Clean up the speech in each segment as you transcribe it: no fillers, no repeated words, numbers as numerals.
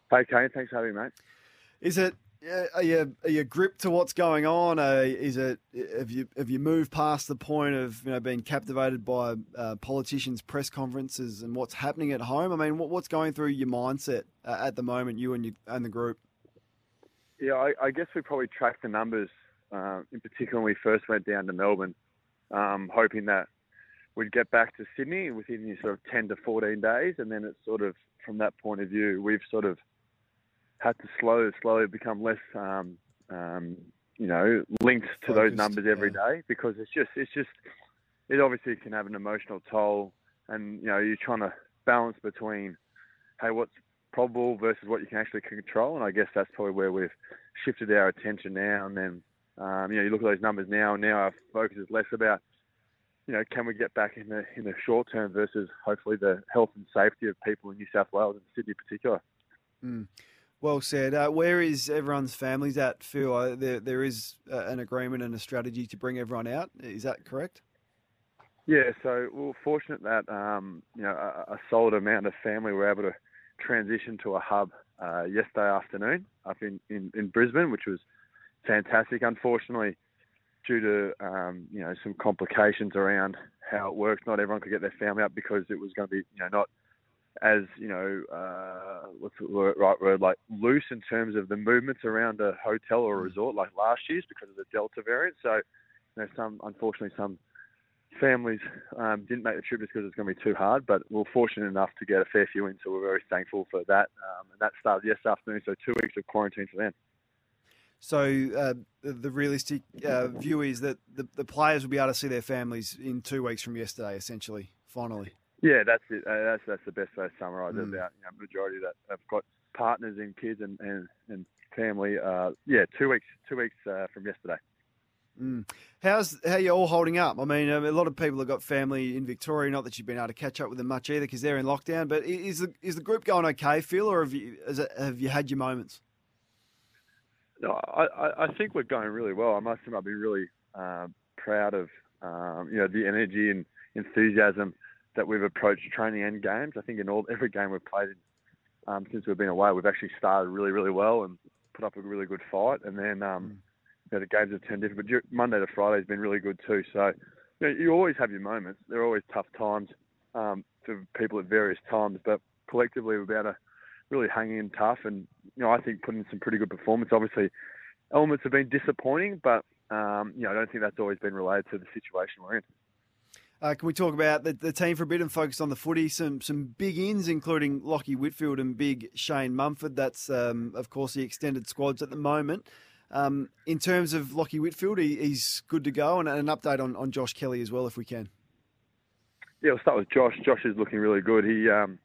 Hey, Kane. Thanks for having me, mate. Is it? Are you gripped to what's going on? Have you moved past the point of being captivated by politicians' press conferences and what's happening at home? I mean, what's going through your mindset at the moment, you and the group? Yeah, I guess we probably tracked the numbers, in particular when we first went down to Melbourne, hoping that we'd get back to Sydney within sort of 10 to 14 days. And then it's sort of, from that point of view, we've sort of had to slowly become less, linked to those numbers every day, because it obviously can have an emotional toll, and you're trying to balance between, hey, what's probable versus what you can actually control, and I guess that's probably where we've shifted our attention now. And then, you look at those numbers now, and now our focus is less about, can we get back in the short term versus hopefully the health and safety of people in New South Wales and Sydney in particular. Mm. Well said. Where is everyone's families at, Phil? There is an agreement and a strategy to bring everyone out. Is that correct? Yeah, so we were fortunate that a solid amount of family were able to transition to a hub yesterday afternoon up in Brisbane, which was fantastic. Unfortunately, due to some complications around how it works, not everyone could get their family up because it was going to be not as what's the right word, like loose in terms of the movements around a hotel or a resort like last year's because of the Delta variant. So unfortunately some families didn't make the trip just because it's going to be too hard, but we're fortunate enough to get a fair few in, so we're very thankful for that. And that started yesterday afternoon, so 2 weeks of quarantine for them. So the realistic view is that the players will be able to see their families in 2 weeks from yesterday, essentially, finally. Yeah, that's it. That's the best way to summarise it. About majority that have got partners and kids and family. 2 weeks from yesterday. Mm. How are you all holding up? I mean, a lot of people have got family in Victoria. Not that you've been able to catch up with them much either because they're in lockdown. But is the group going okay, Phil, or have you had your moments? No, I think we're going really well. I must admit, I've been really proud of the energy and enthusiasm that we've approached training and games. I think in every game we've played in since we've been away, we've actually started really, really well and put up a really good fight. And then the games have turned different. But Monday to Friday has been really good too. So you always have your moments. There are always tough times for people at various times, but collectively we're about to really hang in tough and, I think put in some pretty good performance. Obviously, elements have been disappointing, but, I don't think that's always been related to the situation we're in. Can we talk about the team for a bit and focus on the footy? Some big ins, including Lachie Whitfield and big Shane Mumford. That's, of course, the extended squads at the moment. In terms of Lachie Whitfield, he's good to go, and an update on Josh Kelly as well, if we can. Yeah, we'll start with Josh. Josh is looking really good. He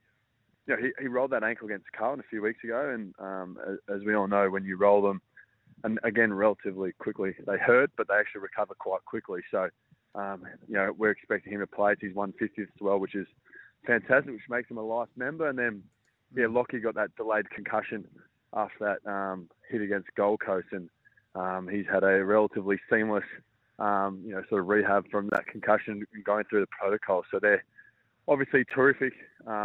rolled that ankle against Carlton a few weeks ago, and as we all know, when you roll them, and again, relatively quickly, they hurt, but they actually recover quite quickly. So, we're expecting him to play. It's his 150th as well, which is fantastic, which makes him a life member. And then, Lachie got that delayed concussion after that hit against Gold Coast, and he's had a relatively seamless, sort of rehab from that concussion and going through the protocol. So they're obviously terrific,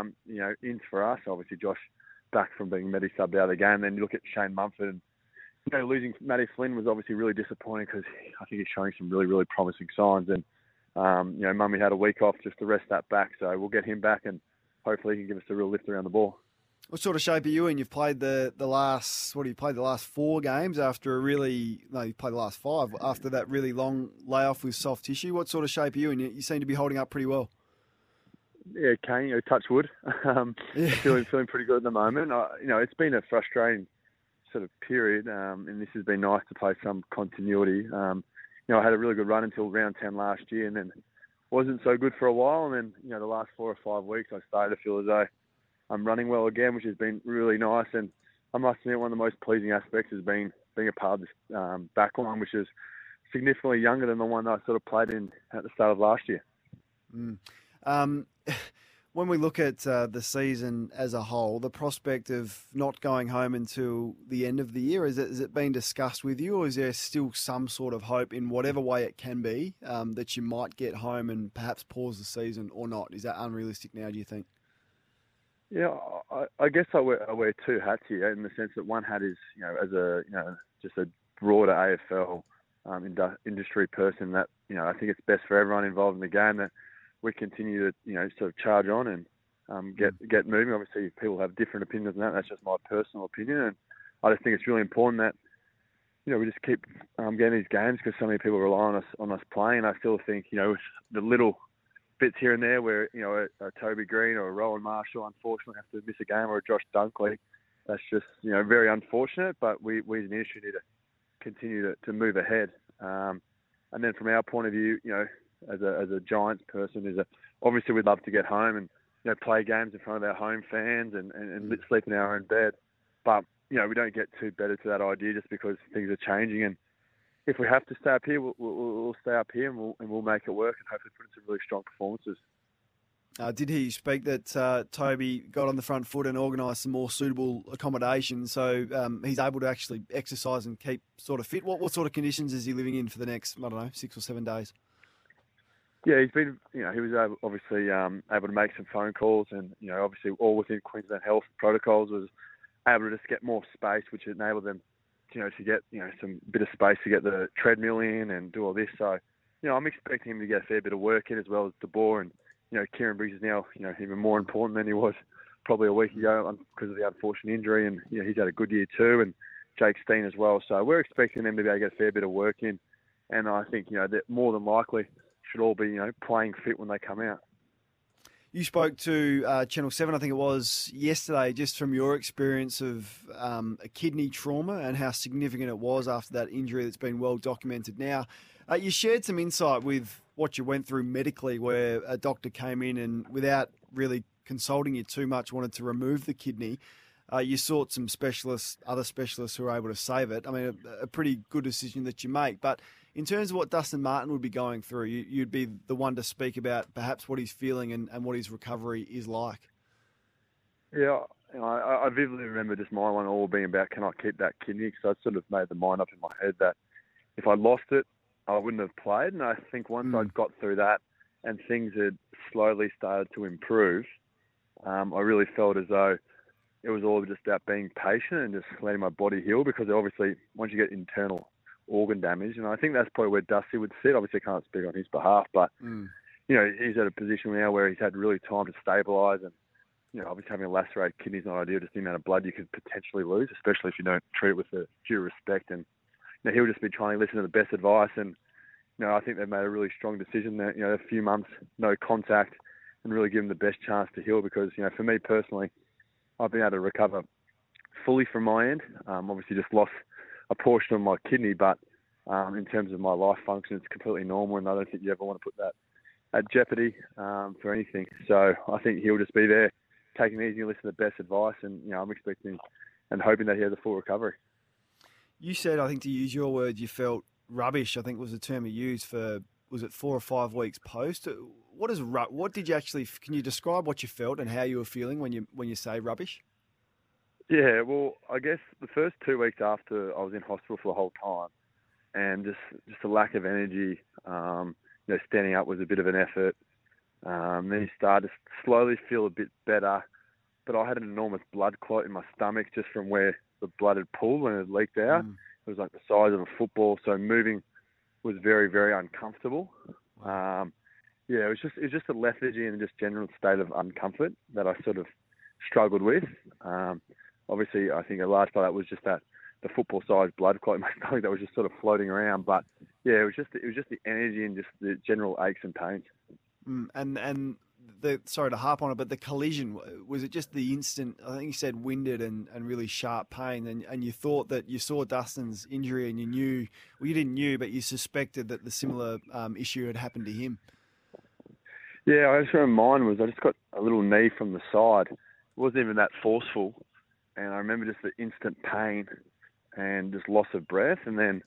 ins for us. Obviously, Josh back from being Medi-subbed out of the game. Then you look at Shane Mumford, and losing Matty Flynn was obviously really disappointing because I think he's showing some really, really promising signs. And, Mummy had a week off just to rest that back. So we'll get him back and hopefully he can give us a real lift around the ball. What sort of shape are you in? You've played the last 4 games after you played the last 5 after that really long layoff with soft tissue. What sort of shape are you in? You seem to be holding up pretty well. Yeah, Kane, touch wood. Feeling pretty good at the moment. It's been a frustrating sort of period, and this has been nice to play some continuity. I had a really good run until round 10 last year, and then wasn't so good for a while. And then, the last 4 or 5 weeks, I started to feel as though I'm running well again, which has been really nice. And I must admit, one of the most pleasing aspects has been being a part of this back line, which is significantly younger than the one that I sort of played in at the start of last year. When we look at the season as a whole, the prospect of not going home until the end of the year, has it been discussed with you, or is there still some sort of hope in whatever way it can be that you might get home and perhaps pause the season or not? Is that unrealistic now, do you think? Yeah, I guess I wear two hats here in the sense that one hat is, as a, just a broader AFL industry person that, I think it's best for everyone involved in the game that we continue to, sort of charge on and get moving. Obviously, people have different opinions on that. That's just my personal opinion. And I just think it's really important that, we just keep getting these games because so many people rely on us playing. I still think, with the little bits here and there where, a Toby Green or a Rowan Marshall unfortunately have to miss a game, or a Josh Dunkley. That's just, very unfortunate, but we as an industry need to continue to move ahead. And then from our point of view, as a Giants person, obviously we'd love to get home and, play games in front of our home fans and sleep in our own bed. But, we don't get too better to that idea just because things are changing. And if we have to stay up here, we'll stay up here and we'll make it work and hopefully put in some really strong performances. Did he speak that Toby got on the front foot and organised some more suitable accommodation so he's able to actually exercise and keep sort of fit? What sort of conditions is he living in for the next, 6 or 7 days? Yeah, he's been, he was obviously able to make some phone calls and, obviously all within Queensland Health protocols, was able to just get more space, which enabled them, to get, some bit of space to get the treadmill in and do all this. So, I'm expecting him to get a fair bit of work in as well as DeBoer. And, Kieran Briggs is now, even more important than he was probably a week ago because of the unfortunate injury. And, he's had a good year too. And Jake Steen as well. So we're expecting them to be able to get a fair bit of work in. And I think, that more than likely should all be, playing fit when they come out. You spoke to Channel 7, I think it was, yesterday, just from your experience of a kidney trauma and how significant it was after that injury that's been well documented now. You shared some insight with what you went through medically, where a doctor came in and, without really consulting you too much, wanted to remove the kidney. You sought some other specialists who were able to save it. I mean, a pretty good decision that you make. But in terms of what Dustin Martin would be going through, you'd be the one to speak about perhaps what he's feeling and what his recovery is like. Yeah, I vividly remember just my one all being about, can I keep that kidney? Because I sort of made the mind up in my head that if I lost it, I wouldn't have played. And I think once I'd got through that and things had slowly started to improve, I really felt as though it was all just about being patient and just letting my body heal, because obviously once you get internal organ damage, and I think that's probably where Dusty would sit. Obviously I can't speak on his behalf, but, he's at a position now where he's had really time to stabilise and, obviously having a lacerated kidney is not ideal, just the amount of blood you could potentially lose, especially if you don't treat it with the due respect. And, he'll just be trying to listen to the best advice. And, I think they've made a really strong decision that, a few months, no contact, and really give him the best chance to heal. Because, for me personally, I've been able to recover fully from my end. Obviously just lost a portion of my kidney, but in terms of my life function, it's completely normal, and I don't think you ever want to put that at jeopardy for anything. So I think he'll just be there, taking it easy and listen to the best advice, and I'm expecting and hoping that he has a full recovery. You said, I think to use your words, you felt rubbish, I think was the term you used for, was it 4 or 5 weeks post? What did you actually, can you describe what you felt and how you were feeling when you say rubbish? Yeah, well, I guess the first 2 weeks after I was in hospital for the whole time, and just a lack of energy, standing up was a bit of an effort. Then you started to slowly feel a bit better, but I had an enormous blood clot in my stomach just from where the blood had pooled and it had leaked out. It was like the size of a football, so moving was very, very uncomfortable. It was just a lethargy and just general state of uncomfort that I sort of struggled with. Obviously, I think a large part of that was just that the football-sized blood clot in my stomach that was just sort of floating around. But yeah, it was just the energy and just the general aches and pains. And sorry to harp on it, but the collision, was it just the instant? I think you said winded and really sharp pain, and you thought that you saw Dustin's injury and you knew, well, you didn't know, but you suspected that the similar issue had happened to him. Yeah, I just remember mine was I just got a little knee from the side. It wasn't even that forceful. And I remember just the instant pain and just loss of breath. And then,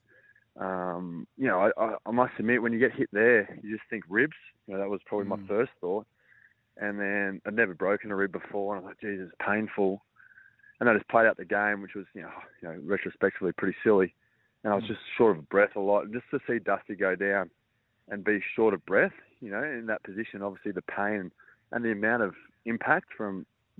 I must admit, when you get hit there, you just think ribs. That was probably my first thought. And then I'd never broken a rib before. And I was like, geez, it's painful. And I just played out the game, which was, retrospectively pretty silly. And I was just short of breath a lot. And just to see Dusty go down and be short of breath, in that position, obviously the pain and the amount of impact from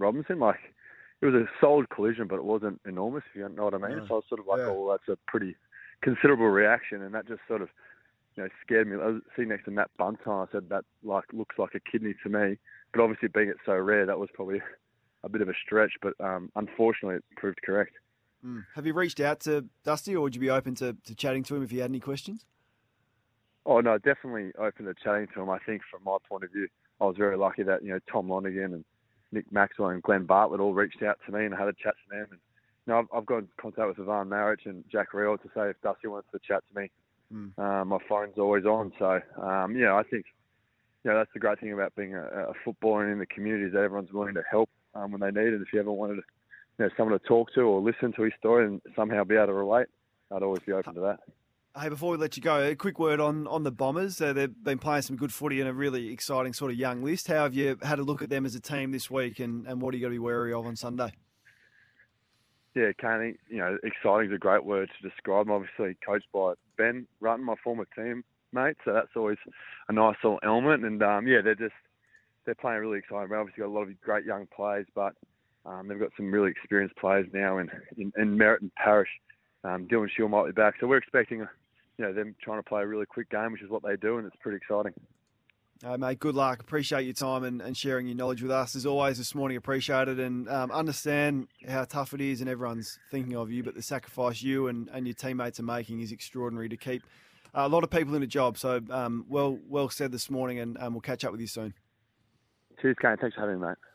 Robinson. Like, it was a solid collision, but it wasn't enormous, if you know what I mean. No. So I was sort of like, Yeah. oh, well, that's a pretty considerable reaction, and that just sort of, scared me. I was sitting next to Matt Bunton. I said, that looks like a kidney to me. But obviously, being it so rare, that was probably a bit of a stretch. But unfortunately, it proved correct. Have you reached out to Dusty, or would you be open to chatting to him if you had any questions? Oh, no, definitely open to chatting to him. I think from my point of view, I was very lucky that, Tom Lonergan and Nick Maxwell and Glenn Bartlett all reached out to me and I had a chat to them. And, I've got in contact with Ivan Maric and Jack Reel to say if Dusty wants to chat to me, my phone's always on. So, I think, that's the great thing about being a footballer and in the community is that everyone's willing to help when they need it. If you ever wanted someone to talk to or listen to his story and somehow be able to relate, I'd always be open to that. Hey, before we let you go, a quick word on the Bombers. They've been playing some good footy in a really exciting sort of young list. How have you had a look at them as a team this week, and what are you going to be wary of on Sunday? Yeah, Kane, exciting is a great word to describe them. Obviously coached by Ben Rutten, my former teammate, so that's always a nice little element. And, they're playing really exciting. We've obviously got a lot of great young players, but they've got some really experienced players now in Merritt and Parrish. Dylan Shield might be back. So we're expecting them trying to play a really quick game, which is what they do, and it's pretty exciting. Mate, good luck. Appreciate your time and sharing your knowledge with us. As always, this morning, appreciate it, and understand how tough it is and everyone's thinking of you, but the sacrifice you and your teammates are making is extraordinary to keep a lot of people in a job. So well said this morning, and we'll catch up with you soon. Cheers, Kane. Thanks for having me, mate.